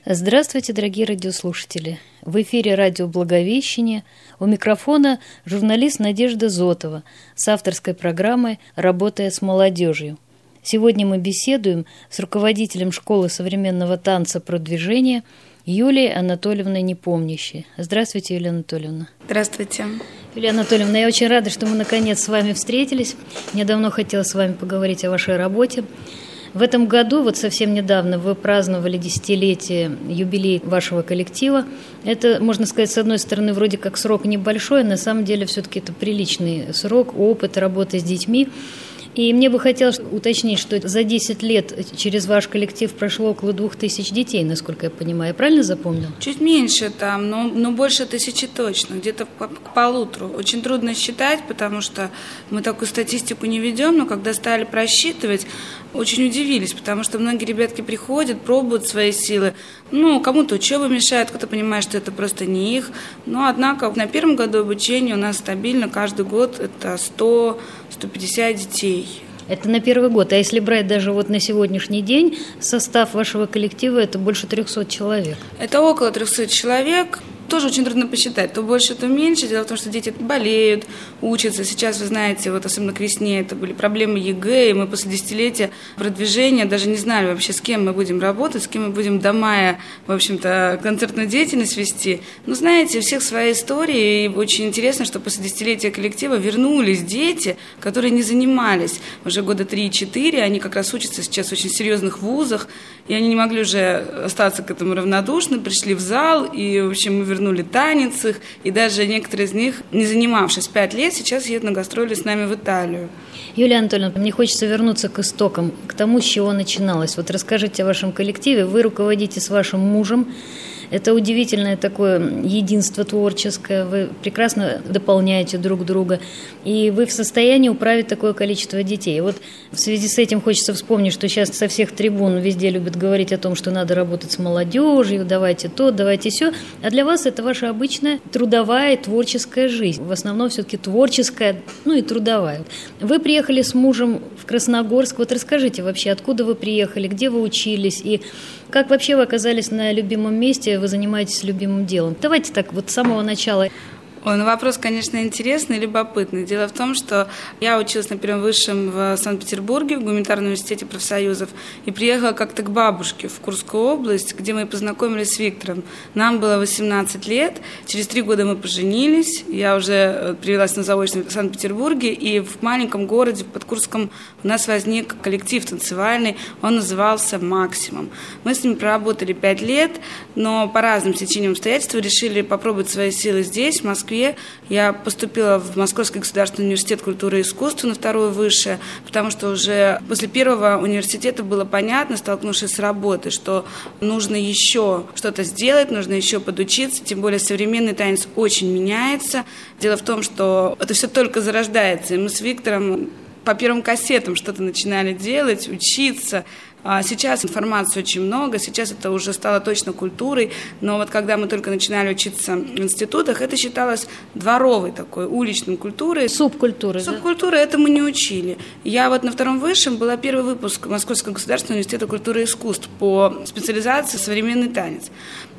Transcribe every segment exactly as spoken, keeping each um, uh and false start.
Здравствуйте, дорогие радиослушатели! В эфире радио «Благовещение». У микрофона журналист Надежда Зотова с авторской программой «Работая с молодежью». Сегодня мы беседуем с руководителем школы современного танца «Продвижение» Юлией Анатольевной Непомнящей. Здравствуйте, Юлия Анатольевна. Здравствуйте. Юлия Анатольевна, я очень рада, что мы наконец с вами встретились. Мне давно хотелось с вами поговорить о вашей работе. В этом году, вот совсем недавно, вы праздновали десятилетие, юбилей вашего коллектива. Это, можно сказать, с одной стороны, вроде как срок небольшой, а на самом деле все-таки это приличный срок, опыт работы с детьми. И мне бы хотелось уточнить, что за десять лет через ваш коллектив прошло около двух тысяч детей, насколько я понимаю. Я правильно запомнил? Чуть меньше там, но, но больше тысячи точно, где-то к полутору. Очень трудно считать, потому что мы такую статистику не ведем, но когда стали просчитывать, очень удивились, потому что многие ребятки приходят, пробуют свои силы. Ну, кому-то учеба мешает, кто-то понимает, что это просто не их. Но, однако, на первом году обучения у нас стабильно каждый год это сто - сто пятьдесят детей. Это на первый год. А если брать даже вот на сегодняшний день, состав вашего коллектива – это больше трехсот человек. Это около трехсот человек. Тоже очень трудно посчитать. То больше, то меньше. Дело в том, что дети болеют, учатся. Сейчас, вы знаете, вот особенно к весне это были проблемы ЕГЭ, и мы после десятилетия продвижения даже не знали вообще, с кем мы будем работать, с кем мы будем до мая, в общем-то, концертную деятельность вести. Но, знаете, у всех свои истории, и очень интересно, что после десятилетия коллектива вернулись дети, которые не занимались уже года три-четыре, они как раз учатся сейчас в очень серьезных вузах, и они не могли уже остаться к этому равнодушны, пришли в зал, и, в общем, мы вернули танец их, и даже некоторые из них, не занимавшись пять лет, сейчас едут на гастроли с нами в Италию. Юлия Анатольевна, мне хочется вернуться к истокам, к тому, с чего начиналось. Вот расскажите о вашем коллективе. Вы руководите с вашим мужем. Это удивительное такое единство творческое, вы прекрасно дополняете друг друга, и вы в состоянии управить такое количество детей. Вот в связи с этим хочется вспомнить, что сейчас со всех трибун везде любят говорить о том, что надо работать с молодежью, давайте то, давайте сё. А для вас это ваша обычная трудовая и творческая жизнь. В основном все-таки творческая, ну и трудовая. Вы приехали с мужем в Красногорск. Вот расскажите вообще, откуда вы приехали, где вы учились, и как вообще вы оказались на любимом месте, вы занимаетесь любимым делом? Давайте так вот с самого начала. Ой, ну вопрос, конечно, интересный и любопытный. Дело в том, что я училась на первом высшем в Санкт-Петербурге, в гуманитарном университете профсоюзов, и приехала как-то к бабушке в Курскую область, где мы познакомились с Виктором. Нам было восемнадцать лет, через три года мы поженились, я уже привелась на заочном в Санкт-Петербурге, и в маленьком городе, в Подкурском, у нас возник коллектив танцевальный, он назывался «Максимум». Мы с ним проработали пять лет, но по разным стечениям обстоятельств решили попробовать свои силы здесь, в Москве. Я поступила в Московский государственный университет культуры и искусства на второе высшее, потому что уже после первого университета было понятно, столкнувшись с работой, что нужно еще что-то сделать, нужно еще подучиться, тем более современный танец очень меняется. Дело в том, что это все только зарождается, и мы с Виктором по первым кассетам что-то начинали делать, учиться. Сейчас информации очень много, сейчас это уже стало точно культурой, но вот когда мы только начинали учиться в институтах, это считалось дворовой такой, уличной культурой. Субкультурой, Субкультуры, да? Это мы не учили. Я вот на втором высшем была первый выпуск Московского государственного университета культуры и искусств по специализации современный танец.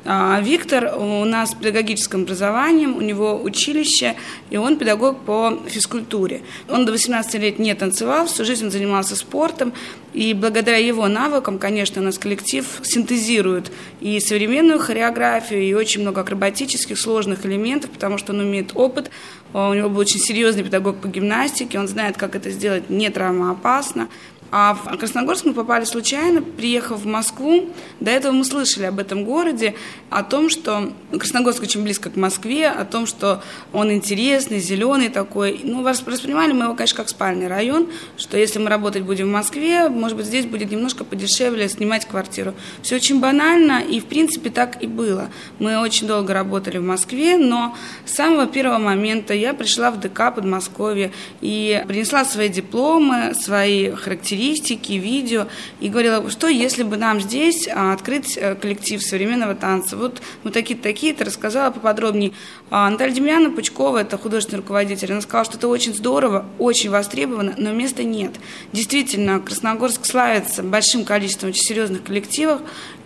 А Виктор у нас с педагогическим образованием, у него училище, и он педагог по физкультуре. Он до восемнадцати лет не танцевал, всю жизнь он занимался спортом, и благодаря его навыкам, конечно, у нас коллектив синтезирует и современную хореографию, и очень много акробатических сложных элементов, потому что он имеет опыт, у него был очень серьезный педагог по гимнастике, он знает, как это сделать не травмоопасно. А в Красногорск мы попали случайно, приехав в Москву. До этого мы слышали об этом городе, о том, что Красногорск очень близко к Москве, о том, что он интересный, зеленый такой. Ну, воспринимали мы его, конечно, как спальный район, что если мы работать будем в Москве, может быть, здесь будет немножко подешевле снимать квартиру. Все очень банально, и, в принципе, так и было. Мы очень долго работали в Москве, но с самого первого момента я пришла в ДК Подмосковья и принесла свои дипломы, свои характеристики, видео, и говорила, что если бы нам здесь открыть коллектив современного танца. Вот мы такие-то, такие-то, рассказала поподробнее. Наталья Демьяновна Пучкова, это художественный руководитель, она сказала, что это очень здорово, очень востребовано, но места нет. Действительно, Красногорск славится большим количеством очень серьезных коллективов,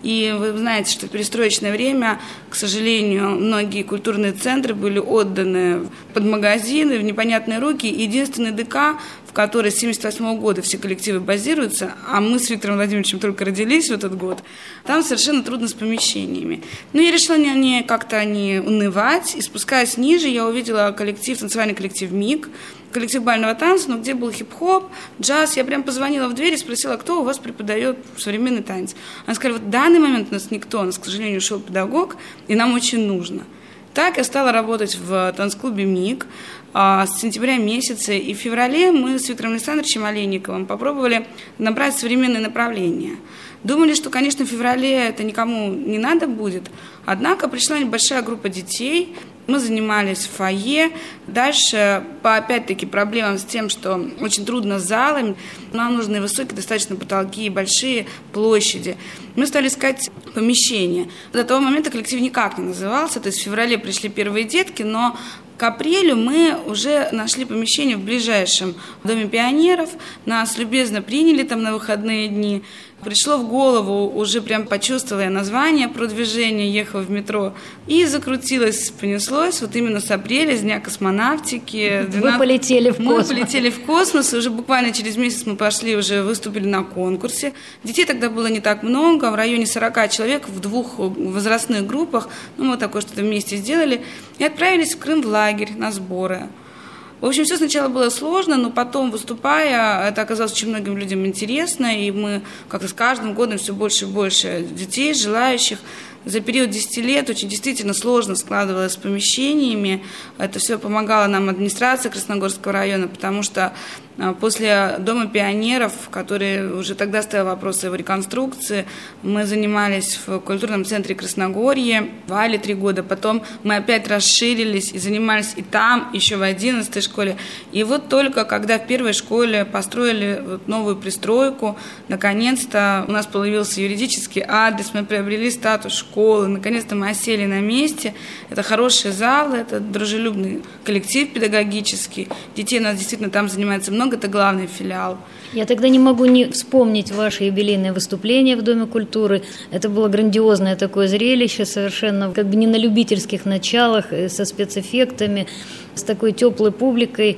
И вы знаете, что в перестроечное время, к сожалению, многие культурные центры были отданы под магазины, в непонятные руки. Единственный ДК, в которой с семьдесят восьмого года все коллективы базируются, а мы с Виктором Владимировичем только родились в этот год, там совершенно трудно с помещениями. Но я решила не, не как-то не унывать, и спускаясь ниже, я увидела коллектив, танцевальный коллектив «МИГ», коллектив бального танца, но где был хип-хоп, джаз. Я прям позвонила в дверь и спросила, кто у вас преподает современный танец. Она сказала, вот в данный момент у нас никто, у нас, к сожалению, ушел педагог, и нам очень нужно. Так я стала работать в танцклубе «МИГ» а, с сентября месяца, и в феврале мы с Виктором Александровичем Олейниковым попробовали набрать современные направления. Думали, что, конечно, в феврале это никому не надо будет, однако пришла небольшая группа детей, мы занимались в фойе. Дальше, по опять-таки проблемам с тем, что очень трудно с залами, нам нужны высокие достаточно потолки и большие площади. Мы стали искать помещение. До того момента коллектив никак не назывался, то есть в феврале пришли первые детки, но к апрелю мы уже нашли помещение в ближайшем Доме пионеров, нас любезно приняли там на выходные дни. Пришло в голову, уже прям почувствовала я название про движение, ехала в метро, и закрутилось, понеслось, вот именно с апреля, с Дня космонавтики. двенадцать... Вы полетели в космос. Мы полетели в космос, и уже буквально через месяц мы пошли, уже выступили на конкурсе. Детей тогда было не так много, в районе сорок человек в двух возрастных группах, ну, мы такое что-то вместе сделали, и отправились в Крым в лагерь на сборы. В общем, все сначала было сложно, но потом, выступая, это оказалось очень многим людям интересно, и мы как-то с каждым годом все больше и больше детей, желающих. За период десяти лет очень действительно сложно складывалось с помещениями. Это все помогала нам администрация Красногорского района, потому что после Дома пионеров, который уже тогда ставил вопросы о реконструкции, мы занимались в культурном центре Красногорье, в Вале три года, потом мы опять расширились и занимались и там, еще в одиннадцатой школе. И вот только когда в первой школе построили вот новую пристройку, наконец-то у нас появился юридический адрес, мы приобрели статус школы, наконец-то мы осели на месте. Это хорошие залы, это дружелюбный коллектив педагогический, детей у нас действительно там занимается много. Это главный филиал. Я тогда не могу не вспомнить ваше юбилейное выступление в Доме культуры. Это было грандиозное такое зрелище, совершенно как бы не на любительских началах, со спецэффектами, с такой теплой публикой.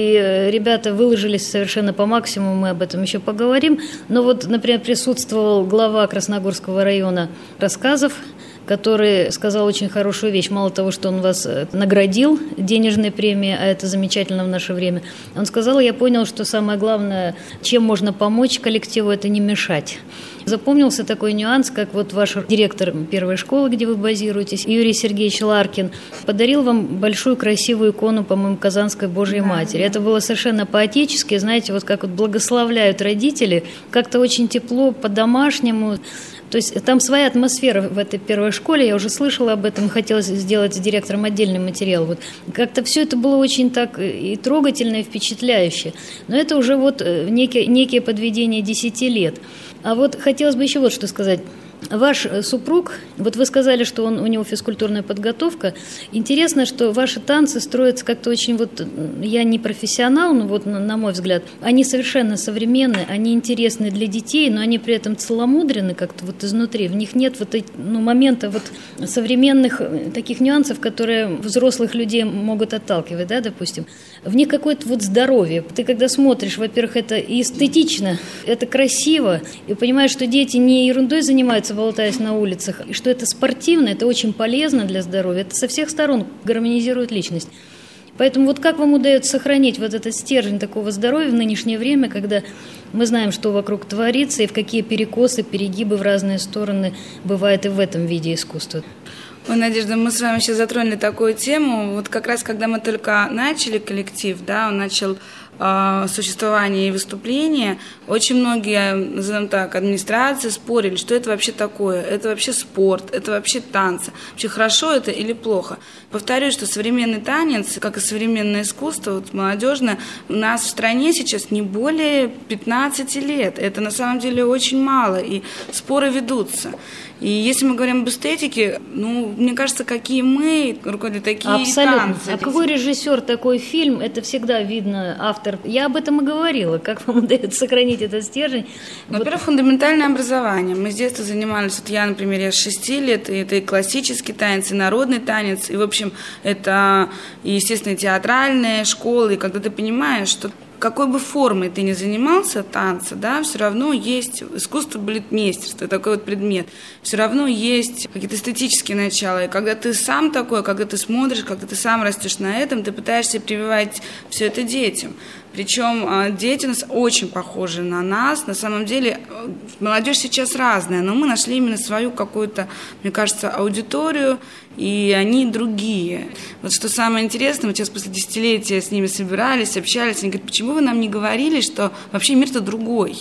И ребята выложились совершенно по максимуму, мы об этом еще поговорим. Но вот, например, присутствовал глава Красногорского района рассказов, который сказал очень хорошую вещь. Мало того, что он вас наградил денежной премией, а это замечательно в наше время, он сказал, я понял, что самое главное, чем можно помочь коллективу, это не мешать. Запомнился такой нюанс, как вот ваш директор первой школы, где вы базируетесь, Юрий Сергеевич Ларкин, подарил вам большую красивую икону, по-моему, Казанской Божьей Матери. Это было совершенно по-отечески, знаете, вот как вот благословляют родители, как-то очень тепло, по-домашнему. То есть там своя атмосфера в этой первой школе, я уже слышала об этом, хотелось сделать с директором отдельный материал. Вот. Как-то все это было очень так и трогательно, и впечатляюще. Но это уже вот некие, некие подведения десяти лет. А вот хотелось бы еще вот что сказать. Ваш супруг, вот вы сказали, что он, у него физкультурная подготовка. Интересно, что ваши танцы строятся как-то очень, вот я не профессионал, но вот на, на мой взгляд, они совершенно современные, они интересны для детей, но они при этом целомудрены как-то вот изнутри. В них нет вот ну, момента вот современных таких нюансов, которые взрослых людей могут отталкивать, да, допустим. В них какое-то вот здоровье. Ты когда смотришь, во-первых, это и эстетично, это красиво, и понимаешь, что дети не ерундой занимаются, болтаясь на улицах, и что это спортивно, это очень полезно для здоровья, это со всех сторон гармонизирует личность. Поэтому вот как вам удается сохранить вот этот стержень такого здоровья в нынешнее время, когда мы знаем, что вокруг творится, и в какие перекосы, перегибы в разные стороны бывают и в этом виде искусства? Ой, Надежда, мы с вами сейчас затронули такую тему. Вот как раз, когда мы только начали коллектив, да, он начал э, существование и выступления, очень многие, назовем так, администрации спорили, что это вообще такое, это вообще спорт, это вообще танцы, вообще хорошо это или плохо. Повторюсь, что современный танец, как и современное искусство, вот молодежное, у нас в стране сейчас не более пятнадцати лет. Это на самом деле очень мало, и споры ведутся. И если мы говорим об эстетике, ну, мне кажется, какие мы, руководители, такие Абсолютно. танцы. А какой режиссер, такой фильм, это всегда видно, автор фактор. Я об этом и говорила. Как вам удается сохранить этот стержень? Ну, вот. Во-первых, фундаментальное образование. Мы с детства занимались, вот я, например, я с шести лет, и это и классический танец, и народный танец, и, в общем, это, и, естественно, театральные школы, и когда ты понимаешь, что какой бы формой ты ни занимался танца, да, все равно есть искусство балетмейстерства, такой вот предмет. Все равно есть какие-то эстетические начала. И когда ты сам такой, когда ты смотришь, когда ты сам растешь на этом, ты пытаешься прививать все это детям. Причем дети у нас очень похожи на нас. На самом деле молодежь сейчас разная, но мы нашли именно свою какую-то, мне кажется, аудиторию, и они другие. Вот что самое интересное, мы сейчас после десятилетия с ними собирались, общались, они говорят, почему вы нам не говорили, что вообще мир-то другой?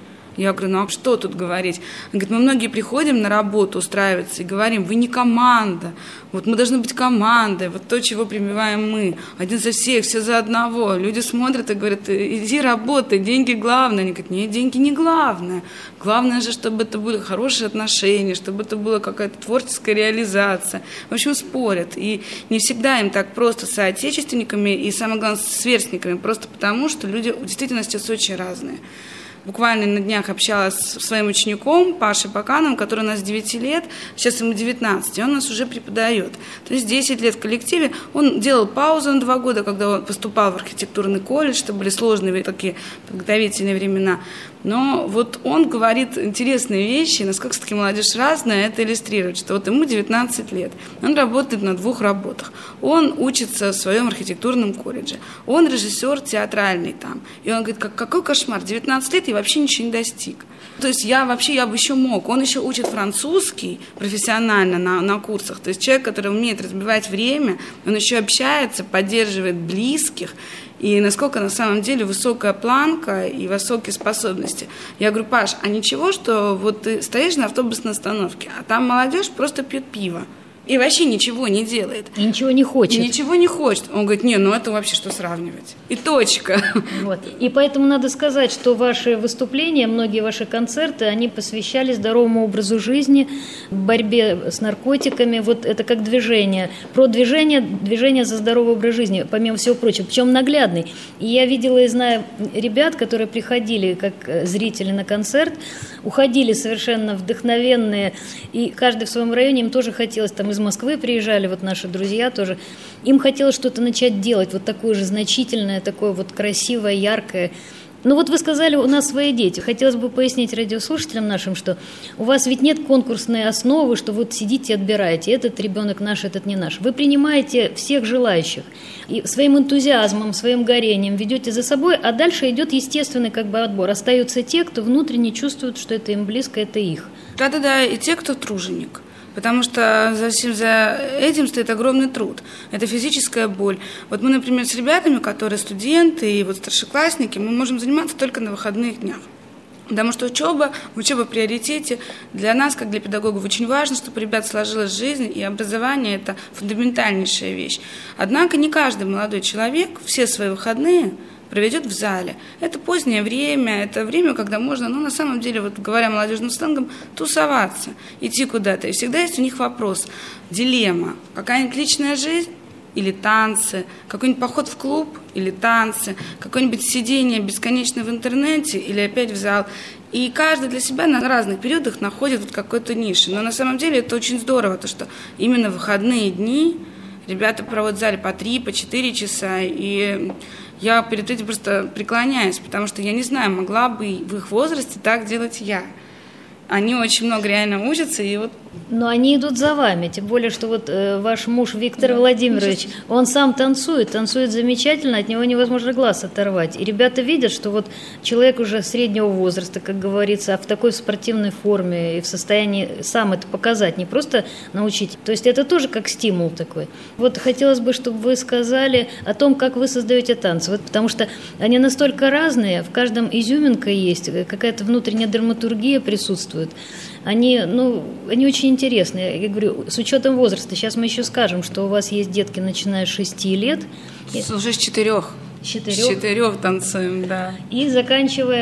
Я говорю, ну а что тут говорить? Он говорит, мы многие приходим на работу устраиваться и говорим, вы не команда, вот мы должны быть командой, вот то, чего прививаем мы, один за всех, все за одного. Люди смотрят и говорят, иди работай, деньги главное. Они говорят, нет, деньги не главное. Главное же, чтобы это были хорошие отношения, чтобы это была какая-то творческая реализация. В общем, спорят. И не всегда им так просто с соотечественниками и, самое главное, с сверстниками, просто потому, что люди действительно сейчас очень разные. Буквально на днях общалась со своим учеником Пашей Бакановым, который у нас с девяти лет, сейчас ему девятнадцать, и он у нас уже преподает. То есть десять лет в коллективе. Он делал паузу на два года, когда он поступал в архитектурный колледж, это были сложные такие подготовительные времена. Но вот он говорит интересные вещи, насколько все-таки молодежь разная, это иллюстрирует, что вот ему девятнадцать лет, он работает на двух работах, он учится в своем архитектурном колледже, он режиссер театральный там, и он говорит, как, какой кошмар, девятнадцать лет я вообще ничего не достиг. То есть я вообще, я бы еще мог, он еще учит французский профессионально на, на курсах, то есть человек, который умеет разбивать время, он еще общается, поддерживает близких, и насколько на самом деле высокая планка и высокие способности. Я говорю, Паш, а ничего, что вот ты стоишь на автобусной остановке, а там молодежь просто пьет пиво и вообще ничего не делает. И ничего не хочет. И ничего не хочет. Он говорит, не, ну это вообще что сравнивать. И точка. Вот. И поэтому надо сказать, что ваши выступления, многие ваши концерты, они посвящались здоровому образу жизни, борьбе с наркотиками. Вот это как движение. Про движение, движение за здоровый образ жизни, помимо всего прочего. Причем наглядный. И я видела и знаю ребят, которые приходили как зрители на концерт, уходили совершенно вдохновенные. И каждый в своем районе, им тоже хотелось там из Москвы приезжали, вот наши друзья тоже, им хотелось что-то начать делать, вот такое же значительное, такое вот красивое, яркое. Ну вот вы сказали, у нас свои дети. Хотелось бы пояснить радиослушателям нашим, что у вас ведь нет конкурсной основы, что вот сидите и отбираете, этот ребенок наш, этот не наш. Вы принимаете всех желающих и своим энтузиазмом, своим горением ведете за собой, а дальше идет естественный как бы отбор. Остаются те, кто внутренне чувствует, что это им близко, это их. Да-да-да, и те, кто труженик. Потому что за, всем, за этим стоит огромный труд. Это физическая боль. Вот мы, например, с ребятами, которые студенты и вот старшеклассники, мы можем заниматься только на выходных днях. Потому что учеба, учеба в приоритете. Для нас, как для педагогов, очень важно, чтобы у ребят сложилась жизнь, и образование – это фундаментальнейшая вещь. Однако не каждый молодой человек все свои выходные проведет в зале. Это позднее время, это время, когда можно, ну, на самом деле, вот говоря молодежным сленгом, тусоваться, идти куда-то. И всегда есть у них вопрос, дилемма, какая-нибудь личная жизнь или танцы, какой-нибудь поход в клуб или танцы, какое-нибудь сидение бесконечно в интернете или опять в зал. И каждый для себя на разных периодах находит вот какой-то ниши. Но на самом деле это очень здорово, то, что именно в выходные дни ребята проводят в зале по три, по четыре часа, и я перед этим просто преклоняюсь, потому что я не знаю, могла бы в их возрасте так делать я. Они очень много реально учатся, и вот... Но они идут за вами, тем более, что вот э, ваш муж Виктор да, Владимирович, он сам танцует, танцует замечательно, от него невозможно глаз оторвать. И ребята видят, что вот человек уже среднего возраста, как говорится, а в такой спортивной форме и в состоянии сам это показать, не просто научить. То есть это тоже как стимул такой. Вот хотелось бы, чтобы вы сказали о том, как вы создаете танцы, вот, потому что они настолько разные, в каждом изюминка есть, какая-то внутренняя драматургия присутствует. Они, ну, они очень интересные. Я говорю, с учетом возраста. Сейчас мы еще скажем, что у вас есть детки, начиная с шести лет. Уже с четырех. С четырех. С четырех танцуем, да. И заканчивая...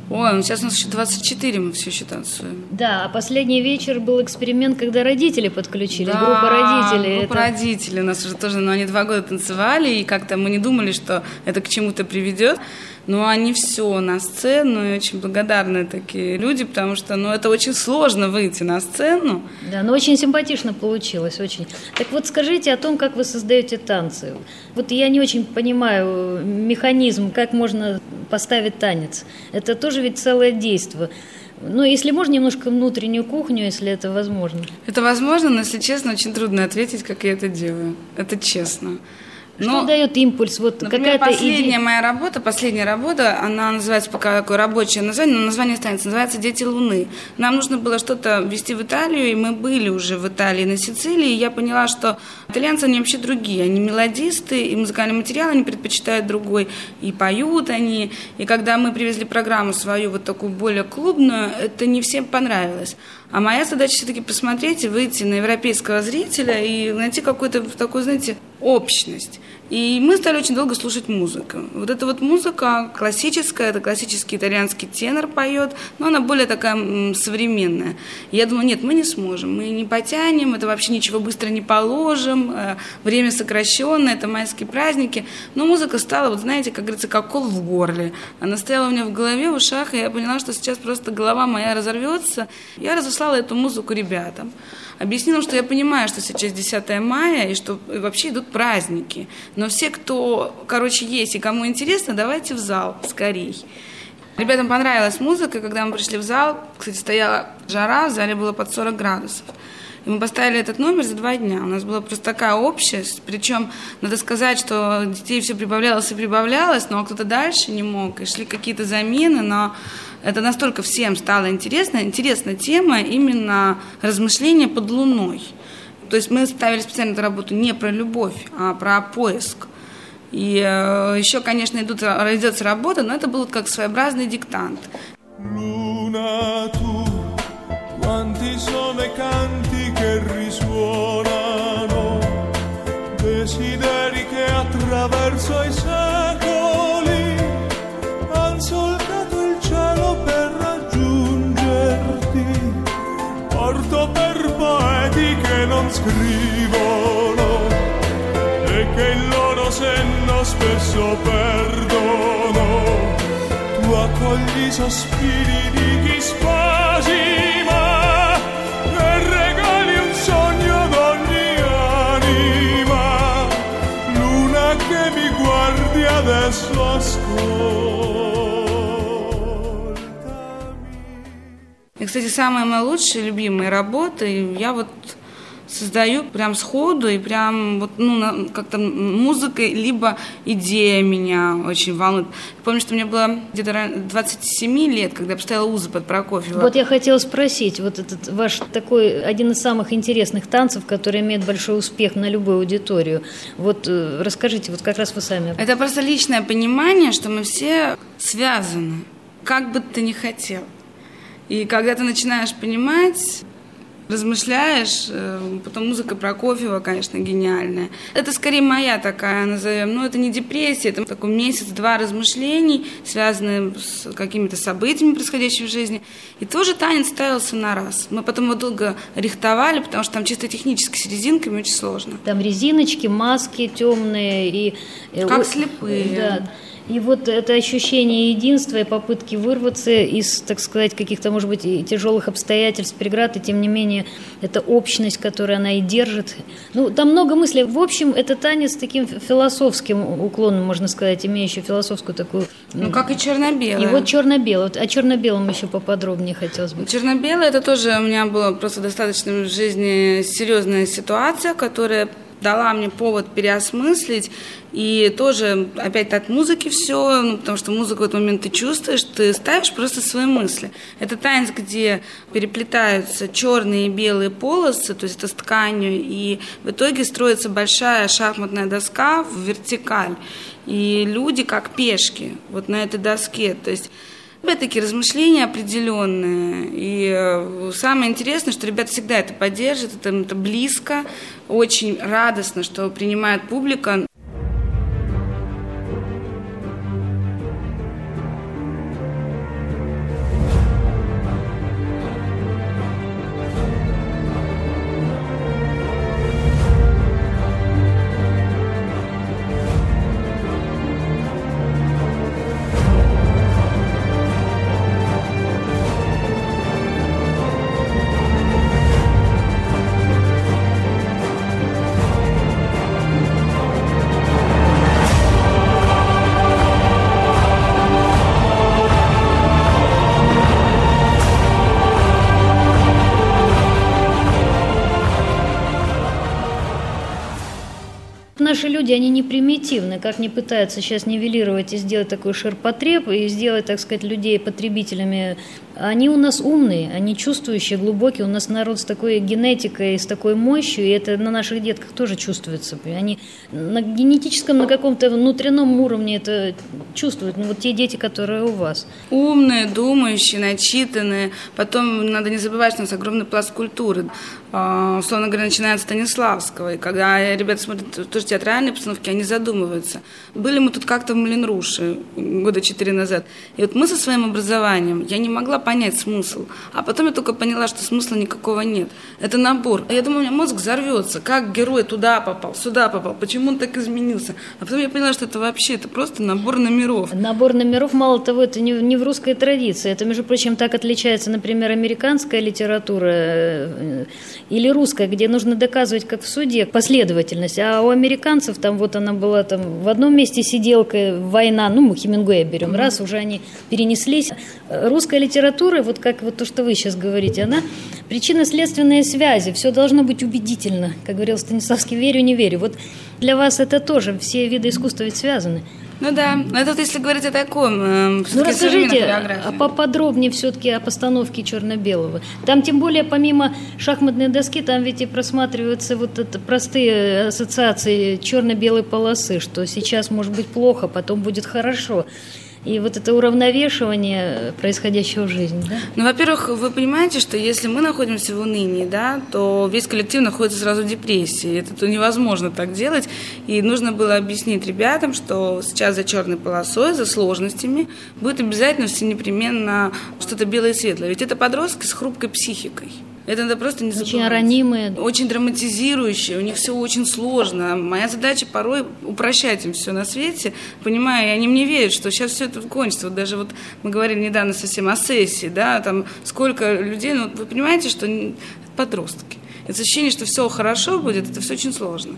Ой, ну сейчас у нас еще двадцать четыре, мы все еще танцуем. Да, а последний вечер был эксперимент, когда родители подключились, да, группа родителей. группа это... родителей у нас уже тоже, ну, они два года танцевали, и как-то мы не думали, что это к чему-то приведет. Но они все на сцену, и очень благодарные такие люди, потому что, ну, это очень сложно выйти на сцену. Да, но очень симпатично получилось, очень. Так вот, скажите о том, как вы создаете танцы. Вот я не очень понимаю механизм, как можно поставить танец. Это тоже ведь целое действо. Ну, если можно, немножко внутреннюю кухню, если это возможно. Это возможно, но, если честно, очень трудно ответить, как я это делаю. Это честно. Что Но, дает импульс? Вот например, какая-то последняя идея... моя работа, последняя работа, она называется пока такое рабочее название, но название останется, называется «Дети Луны». Нам нужно было что-то везти в Италию, и мы были уже в Италии, на Сицилии, и я поняла, что итальянцы, они вообще другие, они мелодисты, и музыкальный материал они предпочитают другой, и поют они, и когда мы привезли программу свою, вот такую более клубную, это не всем понравилось. А моя задача все-таки посмотреть и выйти на европейского зрителя и найти какую-то такую, знаете, общность. И мы стали очень долго слушать музыку. Вот эта вот музыка классическая, это классический итальянский тенор поет, но она более такая м, современная. И я думала, нет, мы не сможем, мы не потянем, это вообще ничего быстро не положим, э, время сокращенное, это майские праздники. Но музыка стала, вот знаете, как говорится, как кол в горле. Она стояла у меня в голове, в ушах, и я поняла, что сейчас просто голова моя разорвется. Я разослала эту музыку ребятам. Объяснила, что я понимаю, что сейчас десятое мая, и что вообще идут праздники. Но все, кто, короче, есть и кому интересно, давайте в зал скорей. Ребятам понравилась музыка, когда мы пришли в зал, кстати, стояла жара, в зале было под сорок градусов. И мы поставили этот номер за два дня. У нас была просто такая общесть, причем надо сказать, что детей все прибавлялось и прибавлялось, но кто-то дальше не мог, и шли какие-то замены, но это настолько всем стало интересно, интересная тема именно размышления под луной. То есть мы ставили специально эту работу не про любовь, а про поиск. И э, еще, конечно, идут, идется работа, но это был как своеобразный диктант. Luna, tu, quanti sono i canti che risuonano, desideri che attraverso i secoli han solcato il cielo per raggiungerti, porto per poeti che non scrivono e che il loro senno spesso perdono. Tu accogli i sospiri di chi spasima e regali un sogno d'ogni anima. Luna che mi guardi adesso ascoltami. И, кстати, самые мои лучшие, любимые работы я вот создаю прям сходу и прям вот, ну, как-то музыкой, либо идея меня очень волнует. Я помню, что мне было где-то двадцать семь лет, когда я поставила узы под Прокофьева. Вот я хотела спросить, вот этот ваш такой, один из самых интересных танцев, который имеет большой успех на любую аудиторию. Вот расскажите, вот как раз вы сами. Это просто личное понимание, что мы все связаны, как бы ты ни хотел. И когда ты начинаешь понимать, размышляешь, потом музыка Прокофьева, конечно, гениальная. Это скорее моя такая, назовем, но это не депрессия, это такой месяц-два размышлений, связанные с какими-то событиями, происходящими в жизни. И тоже танец ставился на раз. Мы потом его долго рихтовали, потому что там чисто технически с резинками очень сложно. Там резиночки, маски темные и... Как слепые. Да. И вот это ощущение единства и попытки вырваться из, так сказать, каких-то, может быть, и тяжелых обстоятельств, преград, и тем не менее, это общность, которую она и держит. Ну, там много мыслей. В общем, это танец с таким философским уклоном, можно сказать, имеющий философскую такую... Ну, как и черно-белое. И вот черно-белое. Вот о черно-белом еще поподробнее хотелось бы. Черно-белое, это тоже у меня была просто достаточно в жизни серьезная ситуация, которая дала мне повод переосмыслить, и тоже опять от музыки все, ну, потому что музыку в этот момент ты чувствуешь, ты ставишь просто свои мысли. Это танец, где переплетаются черные и белые полосы, то есть это с тканью, и в итоге строится большая шахматная доска в вертикаль, и люди как пешки вот на этой доске, то есть опять-таки размышления определенные. И самое интересное, что ребята всегда это поддерживают, это, это близко, очень радостно, что принимает публика. наши люди, они не примитивны, как не пытаются сейчас нивелировать и сделать такой ширпотреб, и сделать, так сказать, людей потребителями. Они у нас умные, они чувствующие, глубокие. У нас народ с такой генетикой, с такой мощью, и это на наших детках тоже чувствуется. Они на генетическом, на каком-то внутреннем уровне это чувствуют. Ну, вот те дети, которые у вас. Умные, думающие, начитанные. Потом надо не забывать, что у нас огромный пласт культуры. Условно говоря, начиная от Станиславского. И когда ребята смотрят тоже театральные постановки, они задумываются. Были мы тут как-то в Мулен Руше года четыре назад. И вот мы со своим образованием, я не могла понять смысл. А потом я только поняла, что смысла никакого нет. Это набор. Я думаю, у меня мозг взорвется. Как герой туда попал, сюда попал, почему он так изменился. А потом я поняла, что это вообще это просто набор номеров. Набор номеров, мало того, это не, не в русской традиции. Это, между прочим, так отличается, например, американская литература или русская, где нужно доказывать, как в суде, последовательность. А у американцев там вот она была там в одном месте сиделка, война, ну мы Хемингуэя берем, mm-hmm. раз уже они перенеслись. Русская литература, вот как вот то, что вы сейчас говорите, она причинно-следственные связи, все должно быть убедительно, как говорил Станиславский, верю, не верю. Вот для вас это тоже, все виды искусства ведь связаны. Ну да, это вот если говорить о таком, э, ну расскажите поподробнее все-таки о постановке черно-белого. Там тем более помимо шахматной доски, там ведь и просматриваются вот это простые ассоциации черно-белой полосы, что сейчас может быть плохо, потом будет хорошо. И вот это уравновешивание происходящего в жизни, да? Ну, во-первых, вы понимаете, что если мы находимся в унынии, да, то весь коллектив находится сразу в депрессии. Это невозможно так делать. И нужно было объяснить ребятам, что сейчас за черной полосой, за сложностями будет обязательно все непременно что-то белое и светлое. Ведь это подростки с хрупкой психикой. Это надо просто не забывать. Очень ранимые. Очень драматизирующие, у них все очень сложно. Моя задача порой упрощать им все на свете, понимаю, и они мне верят, что сейчас все это кончится. Вот даже вот мы говорили недавно совсем о сессии, да, там сколько людей, ну вы понимаете, что подростки. Это ощущение, что все хорошо будет, это все очень сложно.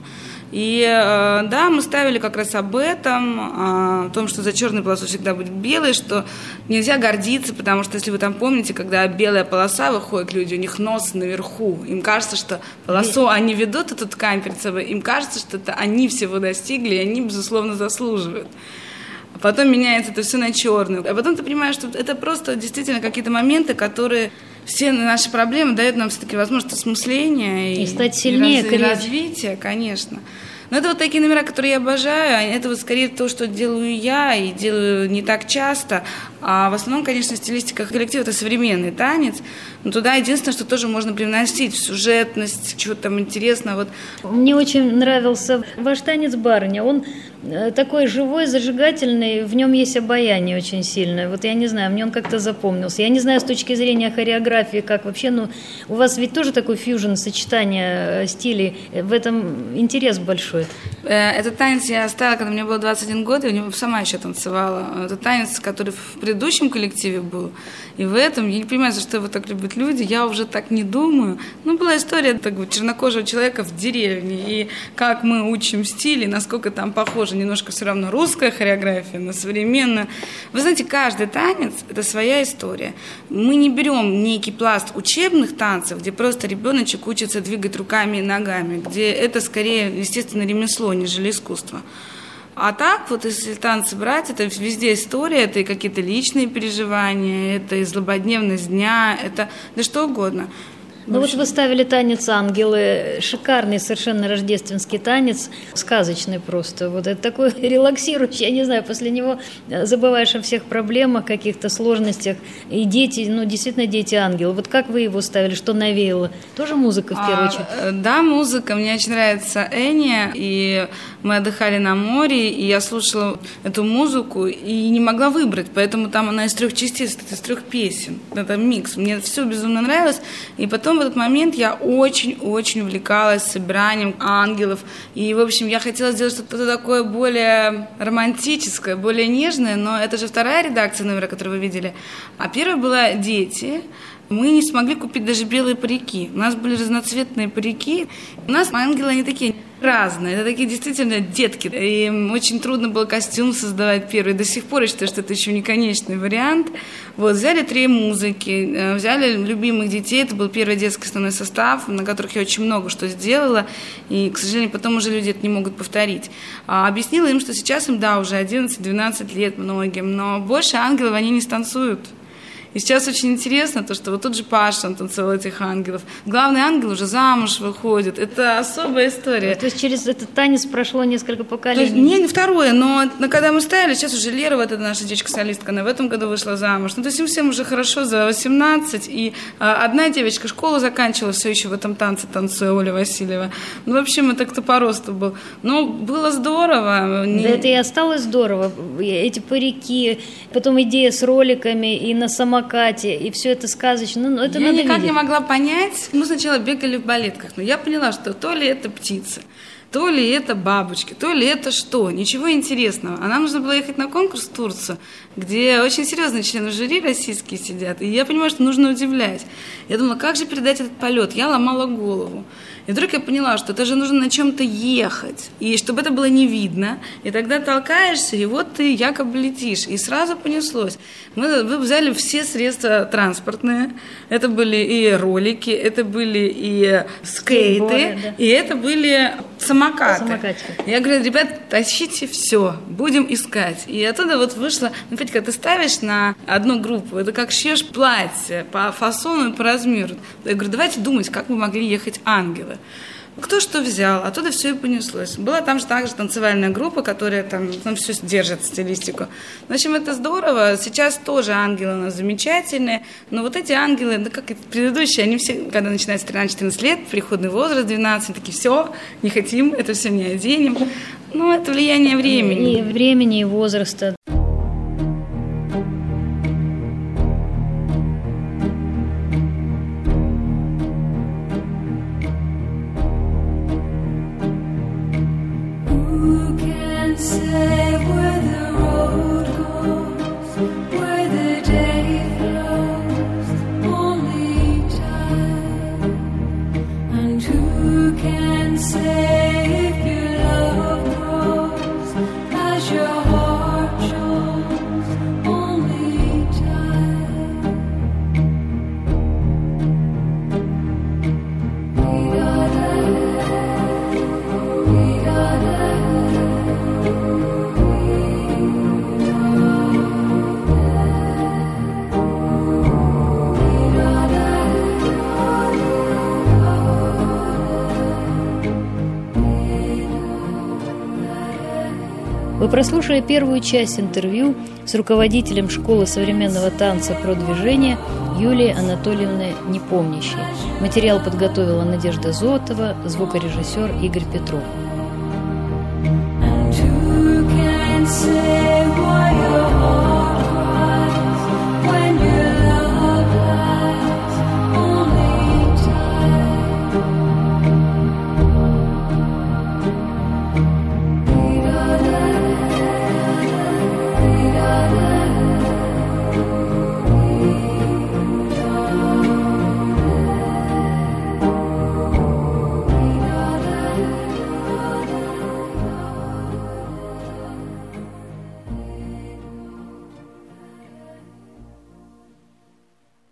И да, мы ставили как раз об этом, о том, что за черной полосой всегда будет белый, что нельзя гордиться, потому что, если вы там помните, когда белая полоса выходит, люди, у них нос наверху, им кажется, что полосу они ведут эту ткань перед собой, им кажется, что это они всего достигли, и они, безусловно, заслуживают. А потом меняется это все на черную. А потом ты понимаешь, что это просто действительно какие-то моменты, которые... Все наши проблемы дают нам все-таки возможность осмысления и, и стать сильнее, и, раз, и развития, конечно. Но это вот такие номера, которые я обожаю. Это вот скорее то, что делаю я, и делаю не так часто. А в основном, конечно, стилистика коллектива – это современный танец. Но туда единственное, что тоже можно привносить в сюжетность, чего-то там интересного. Вот. Мне очень нравился ваш танец «Барыня». Он такой живой, зажигательный, в нем есть обаяние очень сильное. Вот я не знаю, мне он как-то запомнился. Я не знаю с точки зрения хореографии, как вообще, но у вас ведь тоже такой фьюжн, сочетание стилей. В этом интерес большой. Этот танец я оставила, когда мне было двадцать один год, и у него сама еще танцевала. Это танец, который в предыдущем коллективе был. И в этом, я не понимаю, за что его так любят люди, я уже так не думаю. Ну, была история такого чернокожего человека в деревне, и как мы учим стили, насколько там похоже немножко все равно русская хореография на современную. Вы знаете, каждый танец – это своя история. Мы не берем некий пласт учебных танцев, где просто ребеночек учится двигать руками и ногами, где это скорее, естественно, ремесло, нежели искусство. А так, вот если танцы брать, это везде история, это и какие-то личные переживания, это и злободневность дня, это да что угодно. Ну вот вы ставили танец «Ангелы», шикарный совершенно рождественский танец, сказочный просто. Вот это такой релаксирующий, я не знаю, после него забываешь о всех проблемах, каких-то сложностях. И дети, ну действительно дети-ангелы. Вот как вы его ставили, что навеяло? Тоже музыка в первую очередь? А, да, музыка. Мне очень нравится Эния, и мы отдыхали на море, и я слушала эту музыку и не могла выбрать, поэтому там она из трех частей, из трех песен. Это микс. Мне все безумно нравилось, и потом в этот момент я очень-очень увлекалась собиранием ангелов. И, в общем, я хотела сделать что-то такое более романтическое, более нежное, но это же вторая редакция номера, которую вы видели. А первая была «Дети». Мы не смогли купить даже белые парики. У нас были разноцветные парики. У нас ангелы, они такие разные. Это такие действительно детки. И очень трудно было костюм создавать первый. До сих пор я считаю, что это еще не конечный вариант. Вот, взяли три музыки, взяли любимых детей. Это был первый детский основной состав, на которых я очень много что сделала. И, к сожалению, потом уже люди это не могут повторить. А, объяснила им, что сейчас им, да, уже одиннадцать-двенадцать лет многим, но больше ангелов они не станцуют. И сейчас очень интересно то, что вот тут же Паша, он танцевал этих ангелов. Главный ангел уже замуж выходит. Это особая история. То есть через этот танец прошло несколько поколений? То есть, не, не второе, но, но когда мы ставили, сейчас уже Лера, вот эта наша девочка-солистка, она в этом году вышла замуж. Ну, то есть им всем уже хорошо за восемнадцать. И а, одна девочка школу заканчивала, все еще в этом танце танцуя, Оля Васильева. Ну, в общем, это кто по росту был. Ну, было здорово. Не... Да это и осталось здорово. Эти парики, потом идея с роликами и на самокате. Кате, и все это сказочно. Ну, это я надо никак видеть. Не могла понять. Мы сначала бегали в балетках, но я поняла, что то ли это птицы, то ли это бабочки, то ли это что. Ничего интересного. А нам нужно было ехать на конкурс в Турцию, где очень серьезные члены жюри российские сидят. И я понимаю, что нужно удивлять. Я думала, как же передать этот полет? Я ломала голову. И вдруг я поняла, что это же нужно на чем-то ехать, и чтобы это было не видно, и тогда толкаешься, и вот ты якобы летишь, и сразу понеслось. Мы, мы взяли все средства транспортные, это были и ролики, это были и скейты, Скейтборы, да. И это были самокаты. Самокатики. Я говорю, ребят, тащите все, будем искать. И оттуда вот вышло, ну, опять, когда ты ставишь на одну группу, это как шьешь платье по фасону и по размеру. Я говорю, давайте думать, как мы могли ехать ангелы. Кто что взял, оттуда все и понеслось. Была там же также танцевальная группа, которая там, там все держит стилистику. В общем, это здорово. Сейчас тоже ангелы у нас замечательные, но вот эти ангелы, да как и предыдущие, они все, когда начинают с тринадцать-четырнадцать лет, переходный возраст двенадцать, такие, все, не хотим, это все не оденем. Ну, это влияние времени. И времени, и возраста. Вы прослушали первую часть интервью с руководителем школы современного танца «Продвижение» Юлией Анатольевной Непомнящей. Материал подготовила Надежда Зотова, звукорежиссер Игорь Петров.